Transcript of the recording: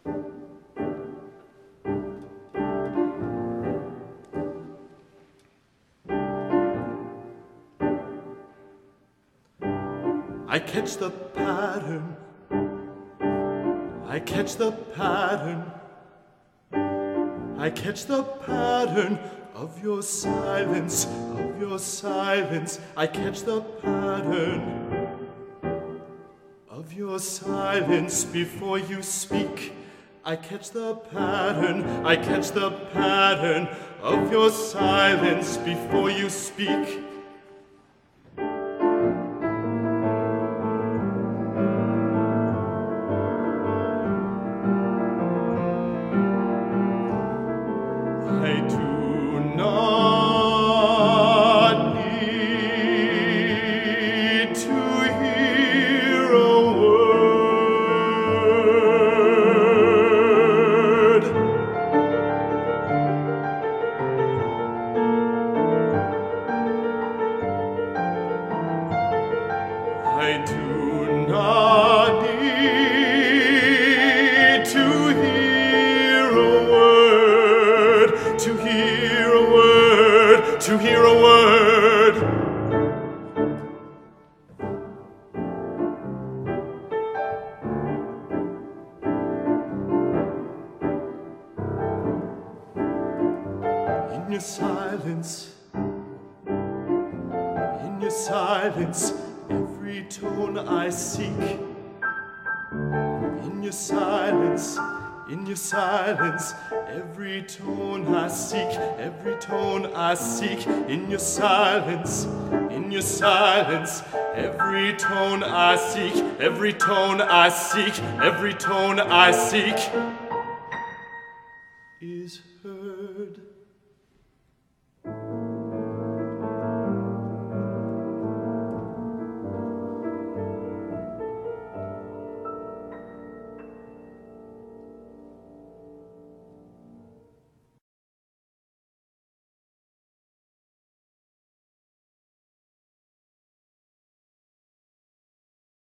I catch the pattern, I catch the pattern, I catch the pattern of your silence, of your silence. I catch the pattern of your silence before you speak. I catch the pattern, I catch the pattern of your silence before you speak. I do not need to hear a word. I do not need to hear a word. To hear a word, to hear a word. In your silence, every tone I seek. In your silence, every tone I seek, every tone I seek. In your silence, every tone I seek, every tone I seek, every tone I seek is